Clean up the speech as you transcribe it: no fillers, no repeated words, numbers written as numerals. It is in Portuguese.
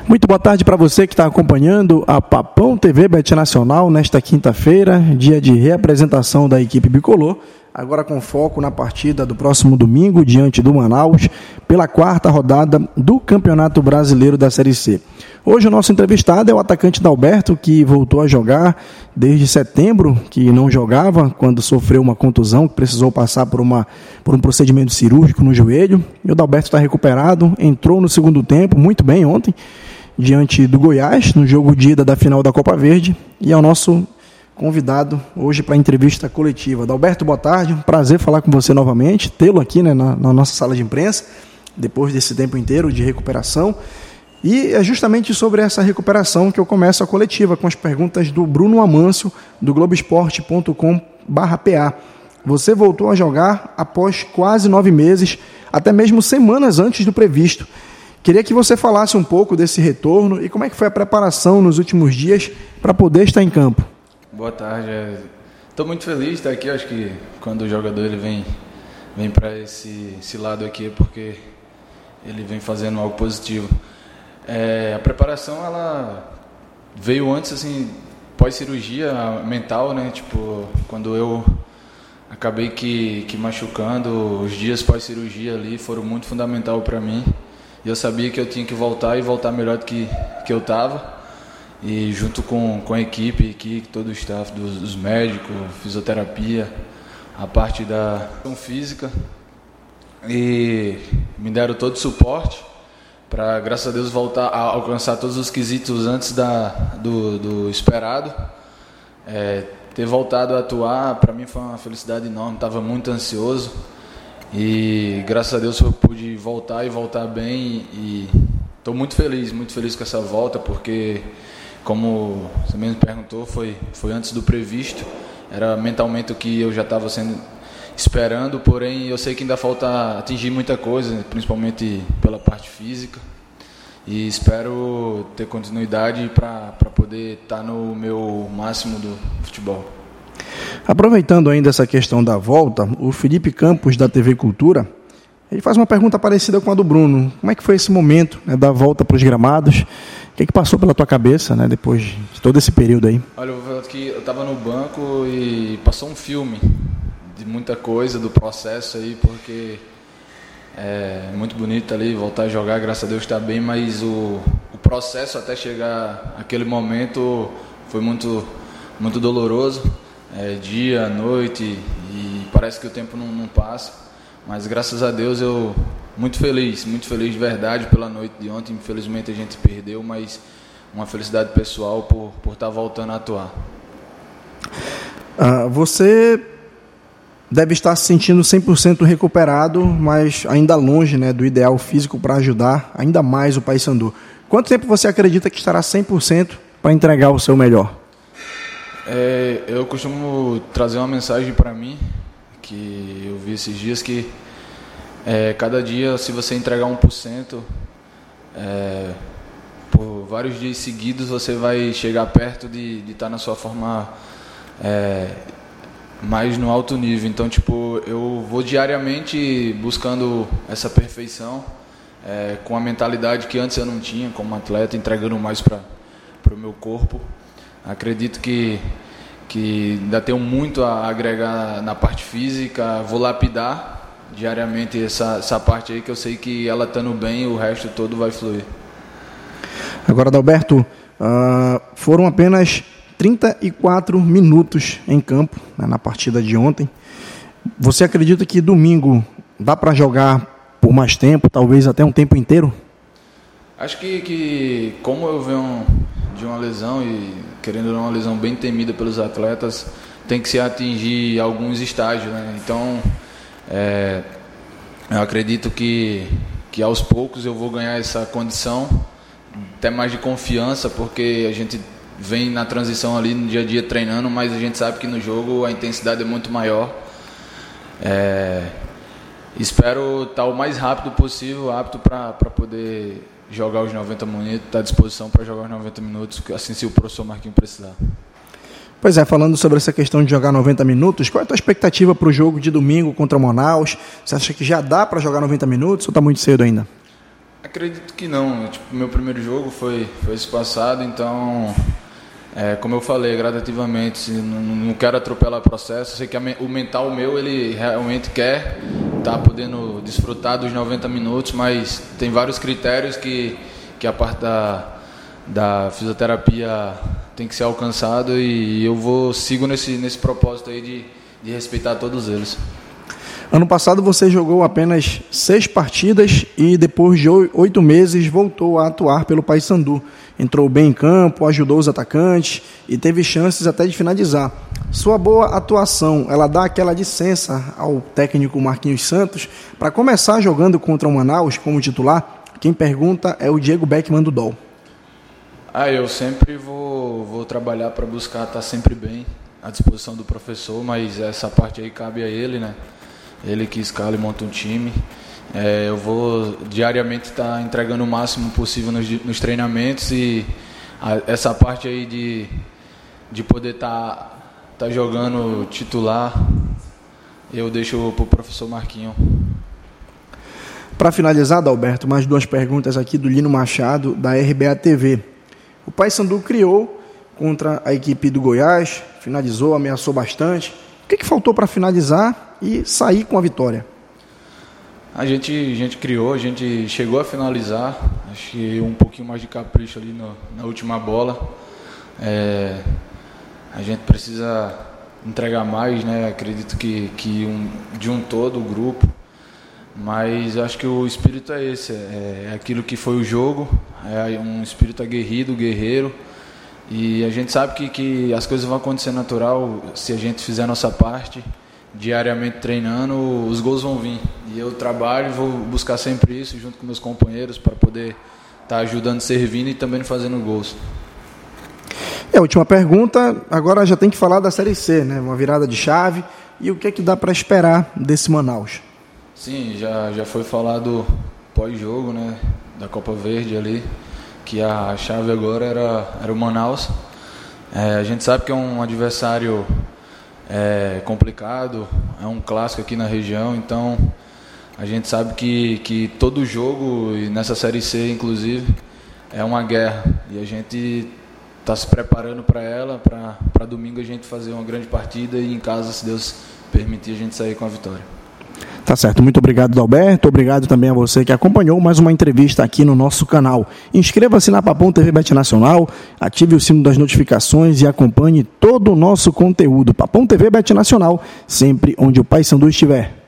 Muito boa tarde para você que está acompanhando a Papão TV Bet Nacional nesta quinta-feira, dia de reapresentação da equipe bicolor, agora com foco na partida do próximo domingo diante do Manaus, pela quarta rodada do Campeonato Brasileiro da Série C. Hoje o nosso entrevistado é o atacante Dalberto, que voltou a jogar desde setembro, que não jogava quando sofreu uma contusão, que precisou passar por um procedimento cirúrgico no joelho. E o Dalberto está recuperado, entrou no segundo tempo, muito bem ontem, diante do Goiás, no jogo de ida da final da Copa Verde, e é o nosso convidado hoje para a entrevista coletiva. Dalberto, boa tarde, um prazer falar com você novamente, tê-lo aqui, né, na nossa sala de imprensa, depois desse tempo inteiro de recuperação. E é justamente sobre essa recuperação que eu começo a coletiva, com as perguntas do Bruno Amâncio, do Globoesporte.com/PA. Você voltou a jogar após quase 9 meses, até mesmo semanas antes do previsto. Queria que você falasse um pouco desse retorno e como é que foi a preparação nos últimos dias para poder estar em campo. Boa tarde. Estou muito feliz de estar aqui. Acho que quando o jogador ele vem para esse lado aqui é porque ele vem fazendo algo positivo. A preparação ela veio antes, assim, pós-cirurgia mental, né? Tipo, quando eu acabei que machucando, os dias pós-cirurgia ali foram muito fundamental para mim. E eu sabia que eu tinha que voltar e voltar melhor do que eu estava. E junto com a equipe aqui, todo o staff dos médicos, fisioterapia, a parte da física. E me deram todo o suporte para, graças a Deus, voltar a alcançar todos os quesitos antes do esperado. Ter voltado a atuar, para mim foi uma felicidade enorme, estava muito ansioso. E graças a Deus eu pude voltar e voltar bem, e estou muito feliz com essa volta, porque, como você mesmo perguntou, foi antes do previsto, era mentalmente o que eu já estava esperando, porém eu sei que ainda falta atingir muita coisa, principalmente pela parte física, e espero ter continuidade para poder estar no meu máximo do futebol. Aproveitando ainda essa questão da volta, o Felipe Campos, da TV Cultura, ele faz uma pergunta parecida com a do Bruno. Como é que foi esse momento, né, da volta para os gramados? O que passou pela tua cabeça, né, depois de todo esse período aí? Olha, eu estava no banco e passou um filme de muita coisa, do processo aí, porque é muito bonito ali, voltar a jogar, graças a Deus está bem, mas o processo até chegar aquele momento foi muito, muito doloroso. Dia, noite, e parece que o tempo não passa, mas graças a Deus eu muito feliz de verdade pela noite de ontem. Infelizmente a gente perdeu, mas uma felicidade pessoal por estar voltando a atuar. Você deve estar se sentindo 100% recuperado, mas ainda longe, né, do ideal físico para ajudar ainda mais o Paysandu. Quanto tempo você acredita que estará 100% para entregar o seu melhor? Eu costumo trazer uma mensagem para mim, que eu vi esses dias, que cada dia, se você entregar 1%, por vários dias seguidos, você vai chegar perto de estar na sua forma mais no alto nível. Então, tipo, eu vou diariamente buscando essa perfeição, com a mentalidade que antes eu não tinha como atleta, entregando mais para o meu corpo. Acredito que ainda tenho muito a agregar na parte física. Vou lapidar diariamente essa parte aí, que eu sei que ela estando bem, o resto todo vai fluir. Agora, Dalberto, foram apenas 34 minutos em campo, né, na partida de ontem. Você acredita que domingo dá para jogar por mais tempo, talvez até um tempo inteiro? Acho que como eu venho de uma lesão, e querendo uma lesão bem temida pelos atletas, tem que se atingir alguns estágios, né? Então, eu acredito que aos poucos eu vou ganhar essa condição, até mais de confiança, porque a gente vem na transição ali no dia a dia treinando, mas a gente sabe que no jogo a intensidade é muito maior. Espero estar o mais rápido possível, apto para poder jogar os 90 minutos, estar à disposição para jogar os 90 minutos, assim, se o professor Marquinhos precisar. Pois é, falando sobre essa questão de jogar 90 minutos, qual é a tua expectativa para o jogo de domingo contra o Manaus? Você acha que já dá para jogar 90 minutos ou está muito cedo ainda? Acredito que não. Meu primeiro jogo foi esse passado, então, como eu falei, gradativamente, não quero atropelar o processo. Sei que o mental meu, ele realmente quer estar podendo desfrutar dos 90 minutos, mas tem vários critérios que a parte da fisioterapia tem que ser alcançado, e eu sigo nesse propósito aí de respeitar todos eles. Ano passado você jogou apenas 6 partidas e depois de 8 meses voltou a atuar pelo Paysandu. Entrou bem em campo, ajudou os atacantes e teve chances até de finalizar. Sua boa atuação, ela dá aquela licença ao técnico Marquinhos Santos para começar jogando contra o Manaus como titular? Quem pergunta é o Diego Beckman do DOL. Eu sempre vou trabalhar para buscar estar sempre bem à disposição do professor, mas essa parte aí cabe a ele, né? Ele que escala e monta um time. Eu vou diariamente estar entregando o máximo possível nos treinamentos, e essa parte aí de poder estar jogando titular, eu deixo para o professor Marquinhos. Para finalizar, Adalberto, mais 2 perguntas aqui do Lino Machado, da RBA TV. O Paysandu criou contra a equipe do Goiás, finalizou, ameaçou bastante. O que faltou para finalizar e sair com a vitória? A gente criou, a gente chegou a finalizar, acho que um pouquinho mais de capricho ali na última bola. A gente precisa entregar mais, né? Acredito que de um todo o grupo, mas acho que o espírito é esse, é aquilo que foi o jogo, é um espírito aguerrido, guerreiro. E a gente sabe que as coisas vão acontecer natural se a gente fizer a nossa parte, diariamente treinando, os gols vão vir. E eu trabalho, vou buscar sempre isso junto com meus companheiros para poder estar ajudando, servindo e também fazendo gols. A última pergunta, agora já tem que falar da Série C, né? Uma virada de chave. E o que é que dá para esperar desse Manaus? Sim, já foi falado pós-jogo, né? Da Copa Verde ali, que a chave agora era o Manaus. A gente sabe que é um adversário complicado, é um clássico aqui na região, então a gente sabe que todo jogo, e nessa Série C inclusive, é uma guerra, e a gente está se preparando para ela, para domingo a gente fazer uma grande partida e em casa, se Deus permitir, a gente sair com a vitória. Tá certo, muito obrigado, Adalberto, obrigado também a você que acompanhou mais uma entrevista aqui no nosso canal. Inscreva-se na Papão TV Bet Nacional, ative o sino das notificações e acompanhe todo o nosso conteúdo. Papão TV Bet Nacional, sempre onde o Paysandu estiver.